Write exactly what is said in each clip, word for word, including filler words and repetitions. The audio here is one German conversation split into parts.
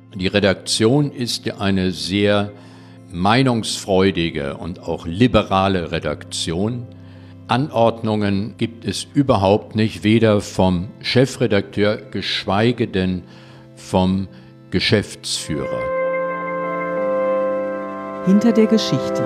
Die Redaktion ist ja eine sehr meinungsfreudige und auch liberale Redaktion. Anordnungen gibt es überhaupt nicht, weder vom Chefredakteur, geschweige denn vom Geschäftsführer. Hinter der Geschichte.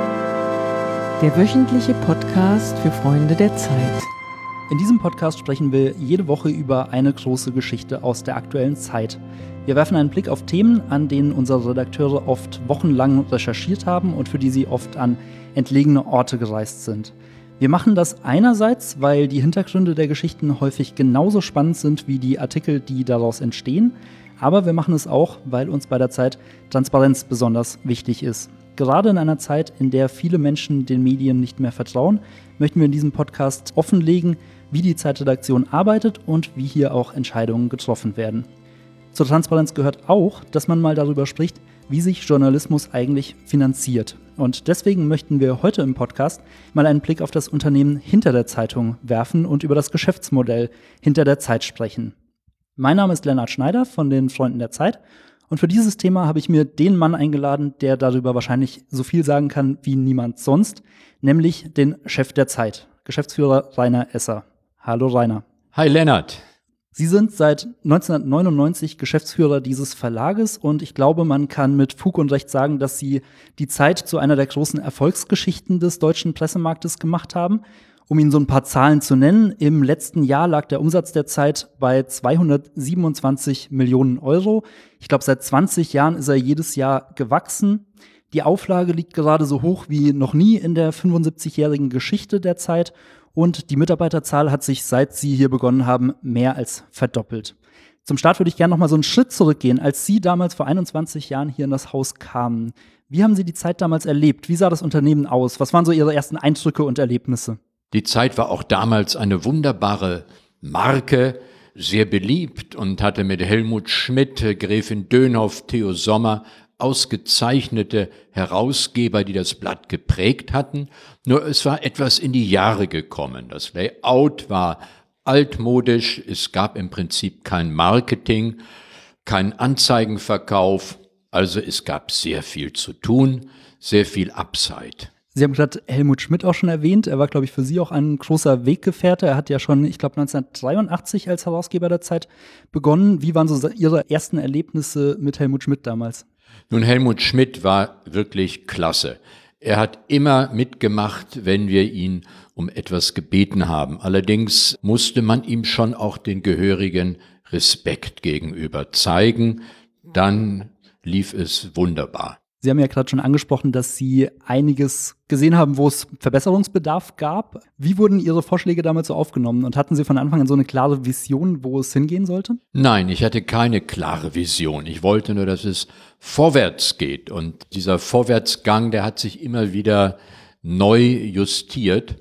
Der wöchentliche Podcast für Freunde der Zeit. In diesem Podcast sprechen wir jede Woche über eine große Geschichte aus der aktuellen Zeit. Wir werfen einen Blick auf Themen, an denen unsere Redakteure oft wochenlang recherchiert haben und für die sie oft an entlegene Orte gereist sind. Wir machen das einerseits, weil die Hintergründe der Geschichten häufig genauso spannend sind wie die Artikel, die daraus entstehen. Aber wir machen es auch, weil uns bei der Zeit Transparenz besonders wichtig ist. Gerade in einer Zeit, in der viele Menschen den Medien nicht mehr vertrauen, möchten wir in diesem Podcast offenlegen, wie die Zeitredaktion arbeitet und wie hier auch Entscheidungen getroffen werden. Zur Transparenz gehört auch, dass man mal darüber spricht, wie sich Journalismus eigentlich finanziert. Und deswegen möchten wir heute im Podcast mal einen Blick auf das Unternehmen hinter der Zeitung werfen und über das Geschäftsmodell hinter der Zeit sprechen. Mein Name ist Lennart Schneider von den Freunden der Zeit und für dieses Thema habe ich mir den Mann eingeladen, der darüber wahrscheinlich so viel sagen kann wie niemand sonst, nämlich den Chef der Zeit, Geschäftsführer Rainer Esser. Hallo Rainer. Hi Lennart. Sie sind seit neunzehnhundertneunundneunzig Geschäftsführer dieses Verlages und ich glaube, man kann mit Fug und Recht sagen, dass Sie die Zeit zu einer der großen Erfolgsgeschichten des deutschen Pressemarktes gemacht haben. Um Ihnen so ein paar Zahlen zu nennen, im letzten Jahr lag der Umsatz der Zeit bei zweihundertsiebenundzwanzig Millionen Euro. Ich glaube, seit zwanzig Jahren ist er jedes Jahr gewachsen. Die Auflage liegt gerade so hoch wie noch nie in der fünfundsiebzigjährigen Geschichte der Zeit. Und die Mitarbeiterzahl hat sich, seit Sie hier begonnen haben, mehr als verdoppelt. Zum Start würde ich gerne noch mal so einen Schritt zurückgehen. Als Sie damals vor einundzwanzig Jahren hier in das Haus kamen, wie haben Sie die Zeit damals erlebt? Wie sah das Unternehmen aus? Was waren so Ihre ersten Eindrücke und Erlebnisse? Die Zeit war auch damals eine wunderbare Marke, sehr beliebt und hatte mit Helmut Schmidt, Gräfin Dönhoff, Theo Sommer ausgezeichnete Herausgeber, die das Blatt geprägt hatten. Nur es war etwas in die Jahre gekommen. Das Layout war altmodisch. Es gab im Prinzip kein Marketing, keinen Anzeigenverkauf. Also es gab sehr viel zu tun, sehr viel Upside. Sie haben gerade Helmut Schmidt auch schon erwähnt. Er war, glaube ich, für Sie auch ein großer Weggefährte. Er hat ja schon, ich glaube, neunzehnhundertdreiundachtzig als Herausgeber der Zeit begonnen. Wie waren so Ihre ersten Erlebnisse mit Helmut Schmidt damals? Nun, Helmut Schmidt war wirklich klasse. Er hat immer mitgemacht, wenn wir ihn um etwas gebeten haben. Allerdings musste man ihm schon auch den gehörigen Respekt gegenüber zeigen. Dann lief es wunderbar. Sie haben ja gerade schon angesprochen, dass Sie einiges gesehen haben, wo es Verbesserungsbedarf gab. Wie wurden Ihre Vorschläge damals so aufgenommen? Und hatten Sie von Anfang an so eine klare Vision, wo es hingehen sollte? Nein, ich hatte keine klare Vision. Ich wollte nur, dass es vorwärts geht. Und dieser Vorwärtsgang, der hat sich immer wieder neu justiert.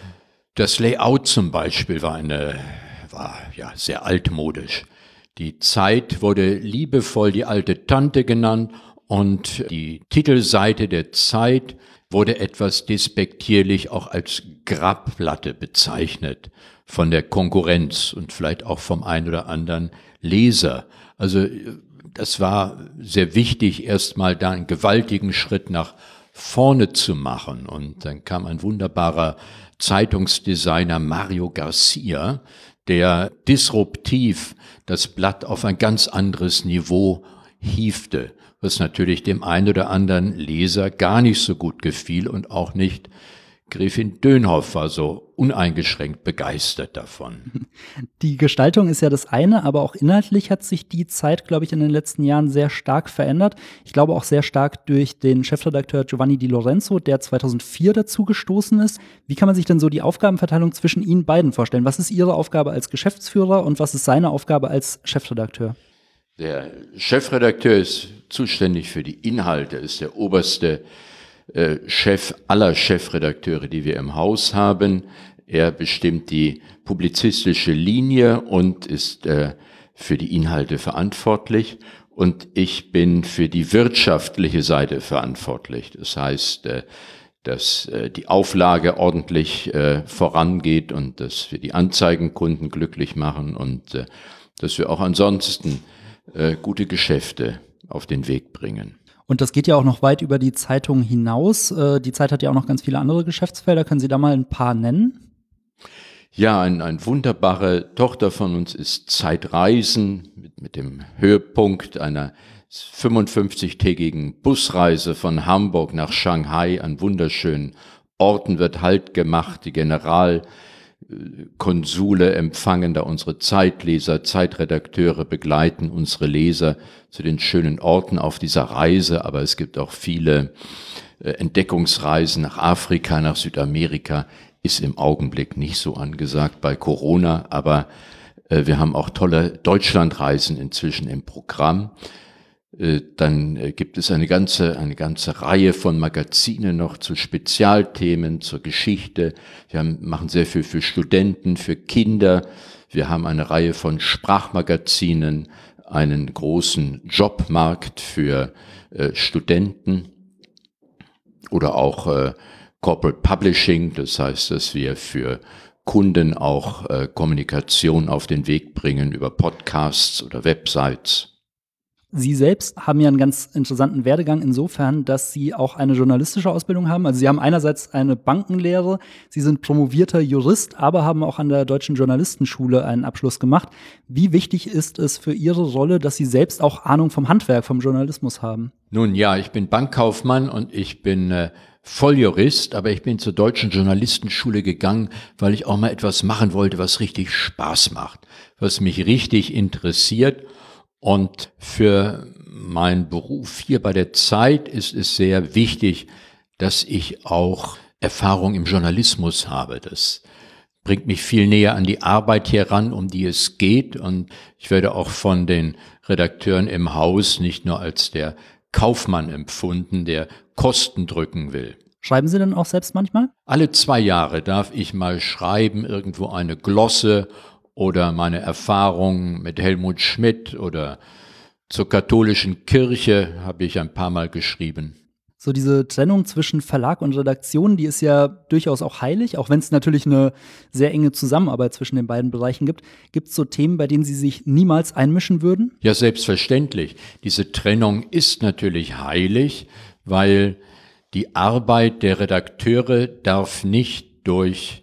Das Layout zum Beispiel war, eine, war ja, sehr altmodisch. Die Zeit wurde liebevoll die alte Tante genannt. Und die Titelseite der Zeit wurde etwas despektierlich auch als Grabplatte bezeichnet von der Konkurrenz und vielleicht auch vom einen oder anderen Leser. Also das war sehr wichtig, erstmal da einen gewaltigen Schritt nach vorne zu machen. Und dann kam ein wunderbarer Zeitungsdesigner Mario Garcia, der disruptiv das Blatt auf ein ganz anderes Niveau hiefte, was natürlich dem einen oder anderen Leser gar nicht so gut gefiel und auch nicht Gräfin Dönhoff war so uneingeschränkt begeistert davon. Die Gestaltung ist ja das eine, aber auch inhaltlich hat sich die Zeit, glaube ich, in den letzten Jahren sehr stark verändert. Ich glaube auch sehr stark durch den Chefredakteur Giovanni Di Lorenzo, der zweitausendvier dazu gestoßen ist. Wie kann man sich denn so die Aufgabenverteilung zwischen Ihnen beiden vorstellen? Was ist Ihre Aufgabe als Geschäftsführer und was ist seine Aufgabe als Chefredakteur? Der Chefredakteur ist zuständig für die Inhalte, ist der oberste äh, Chef aller Chefredakteure, die wir im Haus haben. Er bestimmt die publizistische Linie und ist äh, für die Inhalte verantwortlich. Und ich bin für die wirtschaftliche Seite verantwortlich. Das heißt, äh, dass äh, die Auflage ordentlich äh, vorangeht und dass wir die Anzeigenkunden glücklich machen und äh, dass wir auch ansonsten äh, gute Geschäfte auf den Weg bringen. Und das geht ja auch noch weit über die Zeitung hinaus. Die Zeit hat ja auch noch ganz viele andere Geschäftsfelder. Können Sie da mal ein paar nennen? Ja, ein, ein wunderbare Tochter von uns ist Zeitreisen mit, mit dem Höhepunkt einer fünfundfünfzigtägigen Busreise von Hamburg nach Shanghai. An wunderschönen Orten wird Halt gemacht. Die Generalkonsule empfangen da unsere Zeitleser, Zeitredakteure begleiten unsere Leser zu den schönen Orten auf dieser Reise. Aber es gibt auch viele Entdeckungsreisen nach Afrika, nach Südamerika. Ist im Augenblick nicht so angesagt bei Corona, aber äh, wir haben auch tolle Deutschlandreisen inzwischen im Programm. Äh, dann äh, gibt es eine ganze, eine ganze Reihe von Magazinen noch zu Spezialthemen, zur Geschichte. Wir haben, machen sehr viel für Studenten, für Kinder. Wir haben eine Reihe von Sprachmagazinen, einen großen Jobmarkt für äh, Studenten oder auch äh, Corporate Publishing, das heißt, dass wir für Kunden auch äh, Kommunikation auf den Weg bringen über Podcasts oder Websites. Sie selbst haben ja einen ganz interessanten Werdegang insofern, dass Sie auch eine journalistische Ausbildung haben. Also Sie haben einerseits eine Bankenlehre, Sie sind promovierter Jurist, aber haben auch an der Deutschen Journalistenschule einen Abschluss gemacht. Wie wichtig ist es für Ihre Rolle, dass Sie selbst auch Ahnung vom Handwerk, vom Journalismus haben? Nun ja, ich bin Bankkaufmann und ich bin äh, Volljurist, aber ich bin zur Deutschen Journalistenschule gegangen, weil ich auch mal etwas machen wollte, was richtig Spaß macht, was mich richtig interessiert. Und für meinen Beruf hier bei der Zeit ist es sehr wichtig, dass ich auch Erfahrung im Journalismus habe. Das bringt mich viel näher an die Arbeit hier ran, um die es geht. Und ich werde auch von den Redakteuren im Haus nicht nur als der Kaufmann empfunden, der Kosten drücken will. Schreiben Sie denn auch selbst manchmal? Alle zwei Jahre darf ich mal schreiben, irgendwo eine Glosse oder meine Erfahrungen mit Helmut Schmidt oder zur katholischen Kirche habe ich ein paar Mal geschrieben. So diese Trennung zwischen Verlag und Redaktion, die ist ja durchaus auch heilig, auch wenn es natürlich eine sehr enge Zusammenarbeit zwischen den beiden Bereichen gibt. Gibt es so Themen, bei denen Sie sich niemals einmischen würden? Ja, selbstverständlich. Diese Trennung ist natürlich heilig, weil die Arbeit der Redakteure darf nicht durch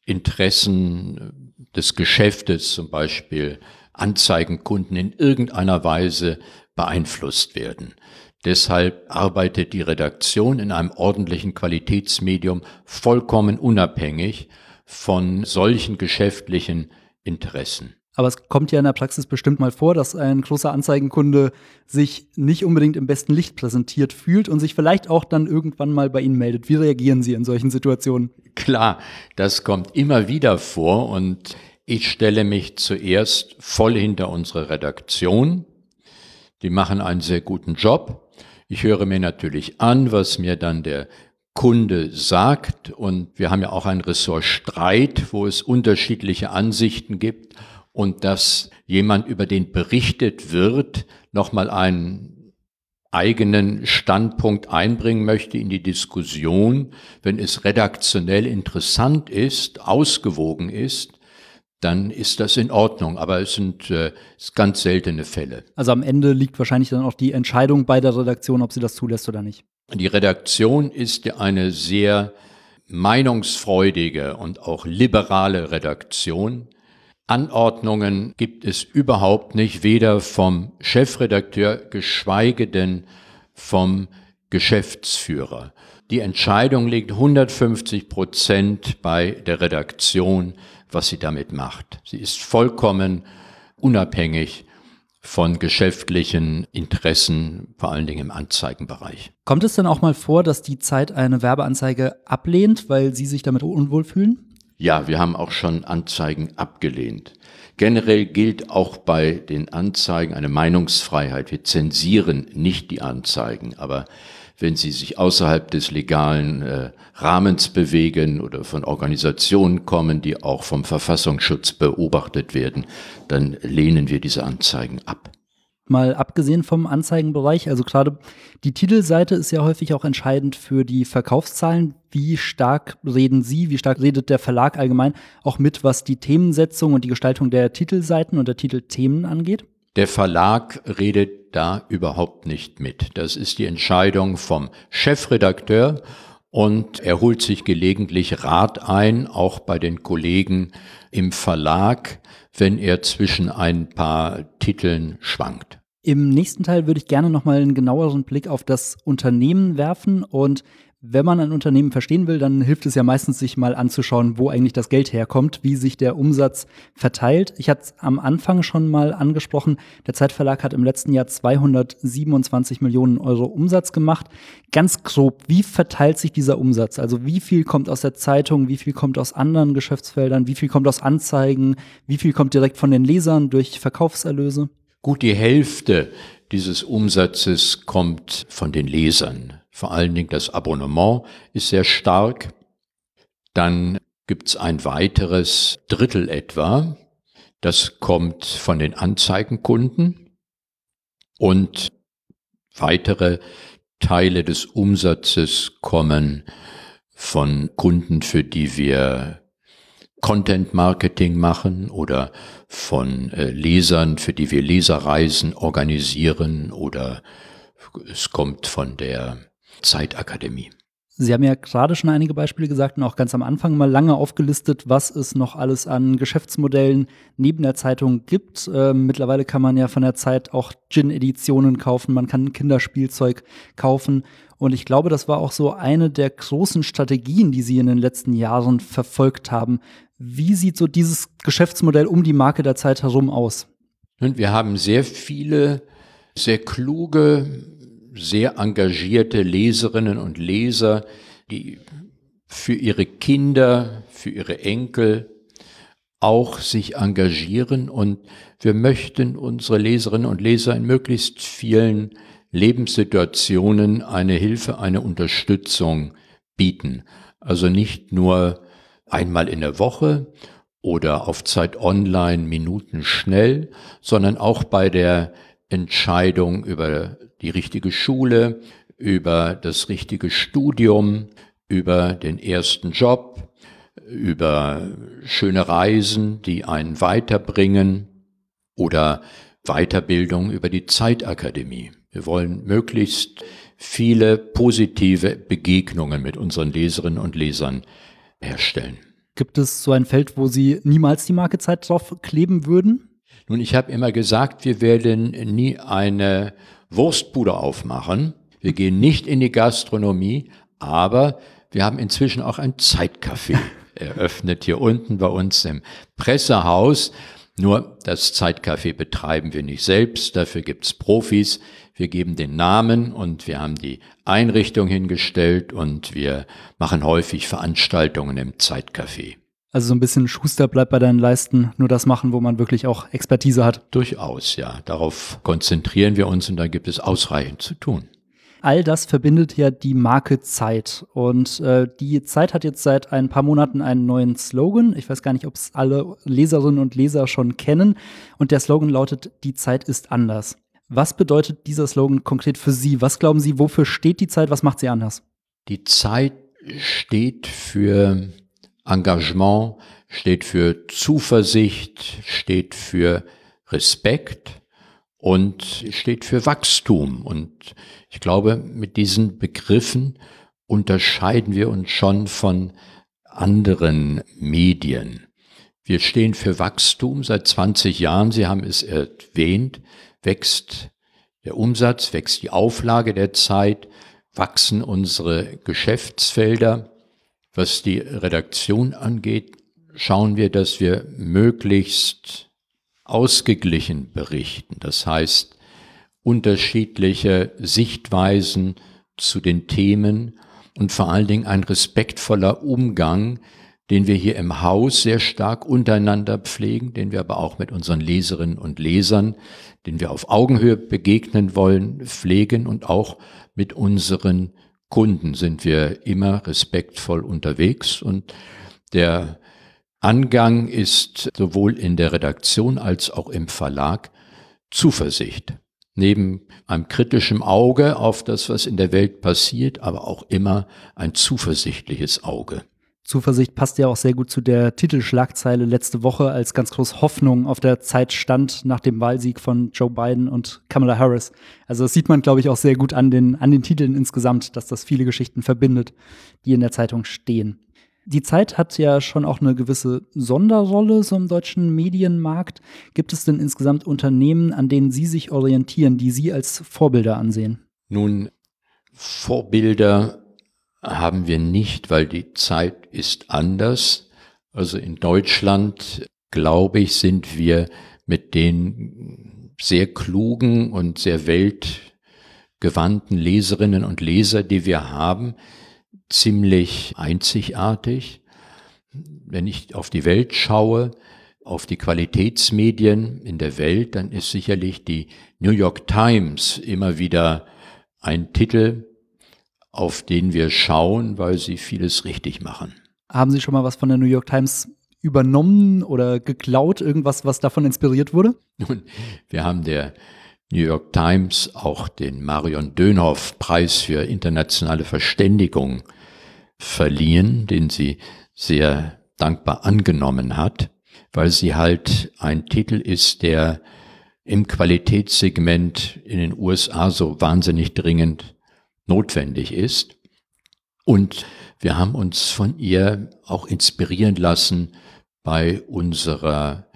Interessen des Geschäftes, zum Beispiel Anzeigenkunden, in irgendeiner Weise beeinflusst werden. Deshalb arbeitet die Redaktion in einem ordentlichen Qualitätsmedium vollkommen unabhängig von solchen geschäftlichen Interessen. Aber es kommt ja in der Praxis bestimmt mal vor, dass ein großer Anzeigenkunde sich nicht unbedingt im besten Licht präsentiert fühlt und sich vielleicht auch dann irgendwann mal bei Ihnen meldet. Wie reagieren Sie in solchen Situationen? Klar, das kommt immer wieder vor und ich stelle mich zuerst voll hinter unsere Redaktion. Die machen einen sehr guten Job. Ich höre mir natürlich an, was mir dann der Kunde sagt, und wir haben ja auch ein Ressort Streit, wo es unterschiedliche Ansichten gibt. Und dass jemand, über den berichtet wird, nochmal einen eigenen Standpunkt einbringen möchte in die Diskussion, wenn es redaktionell interessant ist, ausgewogen ist, dann ist das in Ordnung. Aber es sind äh, ganz seltene Fälle. Also am Ende liegt wahrscheinlich dann auch die Entscheidung bei der Redaktion, ob sie das zulässt oder nicht. Die Redaktion ist ja eine sehr meinungsfreudige und auch liberale Redaktion. Anordnungen gibt es überhaupt nicht, weder vom Chefredakteur, geschweige denn vom Geschäftsführer. Die Entscheidung liegt hundertfünfzig Prozent bei der Redaktion, was sie damit macht. Sie ist vollkommen unabhängig von geschäftlichen Interessen, vor allen Dingen im Anzeigenbereich. Kommt es denn auch mal vor, dass die Zeit eine Werbeanzeige ablehnt, weil Sie sich damit unwohl fühlen? Ja, wir haben auch schon Anzeigen abgelehnt. Generell gilt auch bei den Anzeigen eine Meinungsfreiheit. Wir zensieren nicht die Anzeigen, aber wenn sie sich außerhalb des legalen äh, Rahmens bewegen oder von Organisationen kommen, die auch vom Verfassungsschutz beobachtet werden, dann lehnen wir diese Anzeigen ab. Mal abgesehen vom Anzeigenbereich, also gerade die Titelseite ist ja häufig auch entscheidend für die Verkaufszahlen. Wie stark reden Sie, wie stark redet der Verlag allgemein auch mit, was die Themensetzung und die Gestaltung der Titelseiten und der Titelthemen angeht? Der Verlag redet da überhaupt nicht mit. Das ist die Entscheidung vom Chefredakteur und er holt sich gelegentlich Rat ein, auch bei den Kollegen im Verlag, wenn er zwischen ein paar Titeln schwankt. Im nächsten Teil würde ich gerne nochmal einen genaueren Blick auf das Unternehmen werfen und wenn man ein Unternehmen verstehen will, dann hilft es ja meistens, sich mal anzuschauen, wo eigentlich das Geld herkommt, wie sich der Umsatz verteilt. Ich hatte es am Anfang schon mal angesprochen, der Zeitverlag hat im letzten Jahr zweihundertsiebenundzwanzig Millionen Euro Umsatz gemacht. Ganz grob, wie verteilt sich dieser Umsatz? Also wie viel kommt aus der Zeitung, wie viel kommt aus anderen Geschäftsfeldern, wie viel kommt aus Anzeigen, wie viel kommt direkt von den Lesern durch Verkaufserlöse? Gut die Hälfte dieses Umsatzes kommt von den Lesern. Vor allen Dingen das Abonnement ist sehr stark. Dann gibt es ein weiteres Drittel etwa. Das kommt von den Anzeigenkunden. Und weitere Teile des Umsatzes kommen von Kunden, für die wir Content Marketing machen oder von äh, Lesern, für die wir Leserreisen organisieren oder es kommt von der Zeitakademie. Sie haben ja gerade schon einige Beispiele gesagt und auch ganz am Anfang mal lange aufgelistet, was es noch alles an Geschäftsmodellen neben der Zeitung gibt. Äh, mittlerweile kann man ja von der Zeit auch Gin-Editionen kaufen, man kann Kinderspielzeug kaufen. Und ich glaube, das war auch so eine der großen Strategien, die Sie in den letzten Jahren verfolgt haben. Wie sieht so dieses Geschäftsmodell um die Marke der Zeit herum aus? Und wir haben sehr viele, sehr kluge, sehr engagierte Leserinnen und Leser, die für ihre Kinder, für ihre Enkel auch sich engagieren. Und wir möchten unsere Leserinnen und Leser in möglichst vielen Lebenssituationen eine Hilfe, eine Unterstützung bieten. Also nicht nur einmal in der Woche oder auf Zeit Online Minuten schnell, sondern auch bei der Entscheidung über die richtige Schule, über das richtige Studium, über den ersten Job, über schöne Reisen, die einen weiterbringen oder Weiterbildung über die Zeitakademie. Wir wollen möglichst viele positive Begegnungen mit unseren Leserinnen und Lesern herstellen. Gibt es so ein Feld, wo Sie niemals die Marke Zeit drauf kleben würden? Nun, ich habe immer gesagt, wir werden nie eine Wurstbude aufmachen. Wir gehen nicht in die Gastronomie, aber wir haben inzwischen auch ein Zeitcafé eröffnet hier unten bei uns im Pressehaus. Nur das Zeitcafé betreiben wir nicht selbst, dafür gibt's Profis. Wir geben den Namen und wir haben die Einrichtung hingestellt und wir machen häufig Veranstaltungen im Zeitcafé. Also so ein bisschen Schuster bleibt bei deinen Leisten, nur das machen, wo man wirklich auch Expertise hat. Durchaus, ja. Darauf konzentrieren wir uns und da gibt es ausreichend zu tun. All das verbindet ja die Marke Zeit. Und äh, die Zeit hat jetzt seit ein paar Monaten einen neuen Slogan. Ich weiß gar nicht, ob es alle Leserinnen und Leser schon kennen. Und der Slogan lautet, die Zeit ist anders. Was bedeutet dieser Slogan konkret für Sie? Was glauben Sie, wofür steht die Zeit? Was macht sie anders? Die Zeit steht für Engagement, steht für Zuversicht, steht für Respekt und steht für Wachstum. Und ich glaube, mit diesen Begriffen unterscheiden wir uns schon von anderen Medien. Wir stehen für Wachstum seit zwanzig Jahren, Sie haben es erwähnt, wächst der Umsatz, wächst die Auflage der Zeit, wachsen unsere Geschäftsfelder. Was die Redaktion angeht, schauen wir, dass wir möglichst ausgeglichen berichten. Das heißt, unterschiedliche Sichtweisen zu den Themen und vor allen Dingen ein respektvoller Umgang, den wir hier im Haus sehr stark untereinander pflegen, den wir aber auch mit unseren Leserinnen und Lesern, den wir auf Augenhöhe begegnen wollen, pflegen und auch mit unseren Kunden sind wir immer respektvoll unterwegs und der Angang ist sowohl in der Redaktion als auch im Verlag Zuversicht. Neben einem kritischen Auge auf das, was in der Welt passiert, aber auch immer ein zuversichtliches Auge. Zuversicht passt ja auch sehr gut zu der Titelschlagzeile letzte Woche, als ganz groß Hoffnung auf der Zeit stand nach dem Wahlsieg von Joe Biden und Kamala Harris. Also das sieht man, glaube ich, auch sehr gut an den, an den Titeln insgesamt, dass das viele Geschichten verbindet, die in der Zeitung stehen. Die Zeit hat ja schon auch eine gewisse Sonderrolle so im deutschen Medienmarkt. Gibt es denn insgesamt Unternehmen, an denen Sie sich orientieren, die Sie als Vorbilder ansehen? Nun, Vorbilder haben wir nicht, weil die Zeit ist anders. Also in Deutschland, glaube ich, sind wir mit den sehr klugen und sehr weltgewandten Leserinnen und Leser, die wir haben, ziemlich einzigartig. Wenn ich auf die Welt schaue, auf die Qualitätsmedien in der Welt, dann ist sicherlich die New York Times immer wieder ein Titel, auf den wir schauen, weil sie vieles richtig machen. Haben Sie schon mal was von der New York Times übernommen oder geklaut, irgendwas, was davon inspiriert wurde? Nun, wir haben der New York Times auch den Marion Dönhoff-Preis für internationale Verständigung verliehen, den sie sehr dankbar angenommen hat, weil sie halt ein Titel ist, der im Qualitätssegment in den U S A so wahnsinnig dringend notwendig ist. Und wir haben uns von ihr auch inspirieren lassen bei unserer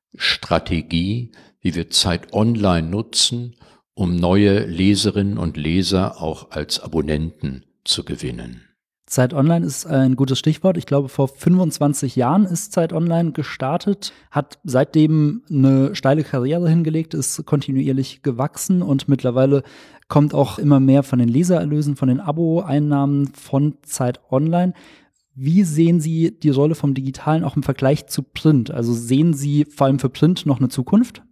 Strategie, wie wir Zeit Online nutzen, um neue Leserinnen und Leser auch als Abonnenten zu gewinnen. Zeit Online ist ein gutes Stichwort. Ich glaube, vor fünfundzwanzig Jahren ist Zeit Online gestartet, hat seitdem eine steile Karriere hingelegt, ist kontinuierlich gewachsen und mittlerweile kommt auch immer mehr von den Lesererlösen, von den Abo-Einnahmen von Zeit Online. Wie sehen Sie die Rolle vom Digitalen auch im Vergleich zu Print? Also sehen Sie vor allem für Print noch eine Zukunft?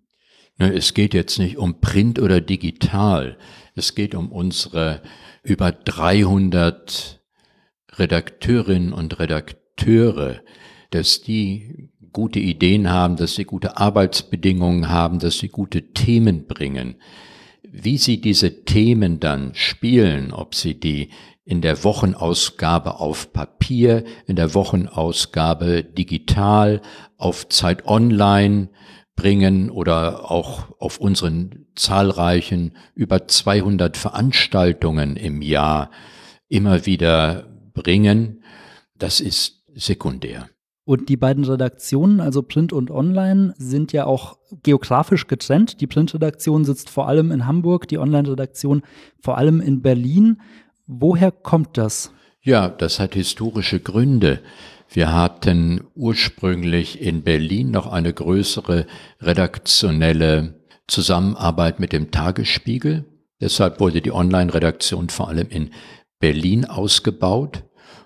Es geht jetzt nicht um Print oder digital. Es geht um unsere über dreihundert Redakteurinnen und Redakteure, dass die gute Ideen haben, dass sie gute Arbeitsbedingungen haben, dass sie gute Themen bringen. Wie sie diese Themen dann spielen, ob sie die in der Wochenausgabe auf Papier, in der Wochenausgabe digital, auf Zeit Online bringen oder auch auf unseren zahlreichen über zweihundert Veranstaltungen im Jahr immer wieder bringen, das ist sekundär. Und die beiden Redaktionen, also Print und Online, sind ja auch geografisch getrennt. Die Printredaktion sitzt vor allem in Hamburg, die Online-Redaktion vor allem in Berlin. Woher kommt das? Ja, das hat historische Gründe. Wir hatten ursprünglich in Berlin noch eine größere redaktionelle Zusammenarbeit mit dem Tagesspiegel. Deshalb wurde die Online-Redaktion vor allem in Berlin ausgebaut.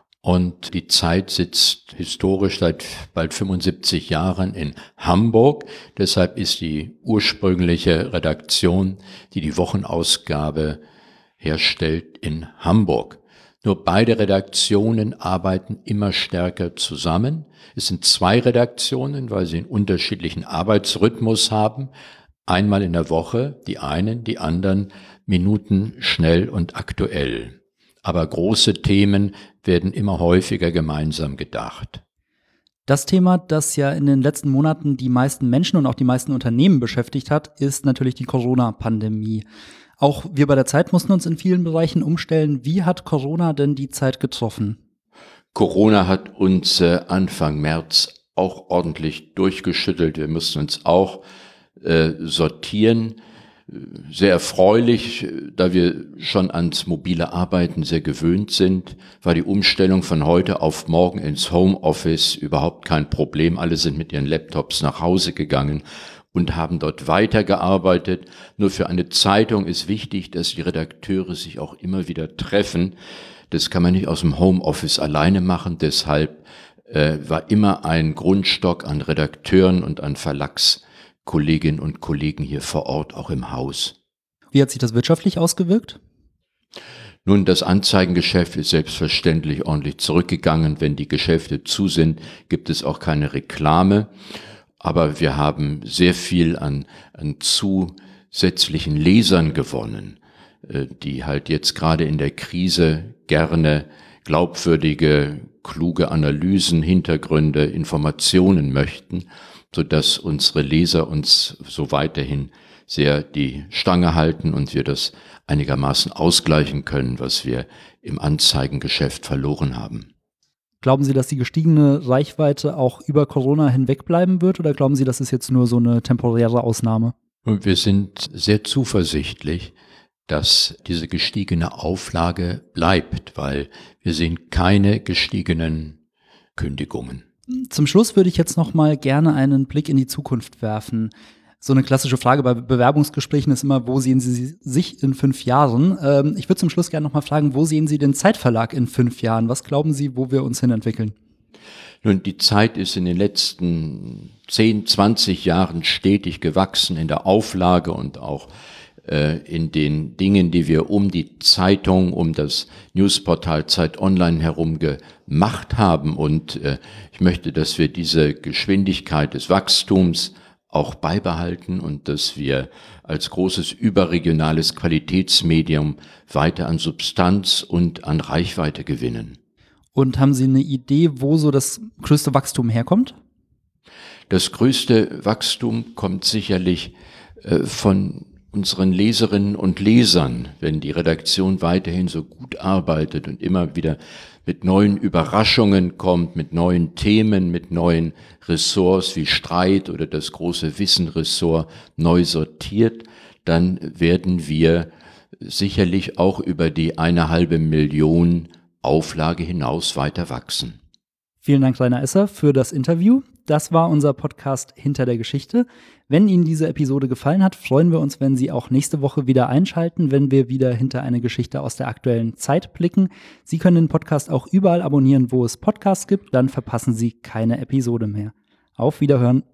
Und die Zeit sitzt historisch seit bald fünfundsiebzig Jahren in Hamburg. Deshalb ist die ursprüngliche Redaktion, die die Wochenausgabe herstellt, in Hamburg. Nur beide Redaktionen arbeiten immer stärker zusammen. Es sind zwei Redaktionen, weil sie einen unterschiedlichen Arbeitsrhythmus haben. Einmal in der Woche, die einen, die anderen Minuten schnell und aktuell. Aber große Themen werden immer häufiger gemeinsam gedacht. Das Thema, das ja in den letzten Monaten die meisten Menschen und auch die meisten Unternehmen beschäftigt hat, ist natürlich die Corona-Pandemie. Auch wir bei der Zeit mussten uns in vielen Bereichen umstellen. Wie hat Corona denn die Zeit getroffen? Corona hat uns äh, Anfang März auch ordentlich durchgeschüttelt. Wir mussten uns auch äh, sortieren. Sehr erfreulich, da wir schon ans mobile Arbeiten sehr gewöhnt sind, war die Umstellung von heute auf morgen ins Homeoffice überhaupt kein Problem. Alle sind mit ihren Laptops nach Hause gegangen und haben dort weitergearbeitet. Nur für eine Zeitung ist wichtig, dass die Redakteure sich auch immer wieder treffen. Das kann man nicht aus dem Homeoffice alleine machen. Deshalb äh, war immer ein Grundstock an Redakteuren und an Verlagskolleginnen und Kollegen hier vor Ort, auch im Haus. Wie hat sich das wirtschaftlich ausgewirkt? Nun, das Anzeigengeschäft ist selbstverständlich ordentlich zurückgegangen. Wenn die Geschäfte zu sind, gibt es auch keine Reklame. Aber wir haben sehr viel an, an zusätzlichen Lesern gewonnen, die halt jetzt gerade in der Krise gerne glaubwürdige kluge Analysen, Hintergründe, Informationen möchten, sodass unsere Leser uns so weiterhin sehr die Stange halten und wir das einigermaßen ausgleichen können, was wir im Anzeigengeschäft verloren haben. Glauben Sie, dass die gestiegene Reichweite auch über Corona hinweg bleiben wird, oder glauben Sie, das ist jetzt nur so eine temporäre Ausnahme? Und wir sind sehr zuversichtlich, dass diese gestiegene Auflage bleibt, weil wir sehen keine gestiegenen Kündigungen. Zum Schluss würde ich jetzt noch mal gerne einen Blick in die Zukunft werfen. So eine klassische Frage bei Bewerbungsgesprächen ist immer, wo sehen Sie sich in fünf Jahren? Ähm, ich würde zum Schluss gerne noch mal fragen, wo sehen Sie den Zeitverlag in fünf Jahren? Was glauben Sie, wo wir uns hin entwickeln? Nun, die Zeit ist in den letzten zehn, zwanzig Jahren stetig gewachsen in der Auflage und auch äh, in den Dingen, die wir um die Zeitung, um das Newsportal Zeit Online herum gemacht haben. Und äh, ich möchte, dass wir diese Geschwindigkeit des Wachstums auch beibehalten und dass wir als großes überregionales Qualitätsmedium weiter an Substanz und an Reichweite gewinnen. Und haben Sie eine Idee, wo so das größte Wachstum herkommt? Das größte Wachstum kommt sicherlich äh, von unseren Leserinnen und Lesern, wenn die Redaktion weiterhin so gut arbeitet und immer wieder mit neuen Überraschungen kommt, mit neuen Themen, mit neuen Ressorts wie Streit oder das große Wissenressort neu sortiert, dann werden wir sicherlich auch über die eine halbe Million Auflage hinaus weiter wachsen. Vielen Dank, Rainer Esser, für das Interview. Das war unser Podcast Hinter der Geschichte. Wenn Ihnen diese Episode gefallen hat, freuen wir uns, wenn Sie auch nächste Woche wieder einschalten, wenn wir wieder hinter eine Geschichte aus der aktuellen Zeit blicken. Sie können den Podcast auch überall abonnieren, wo es Podcasts gibt, dann verpassen Sie keine Episode mehr. Auf Wiederhören.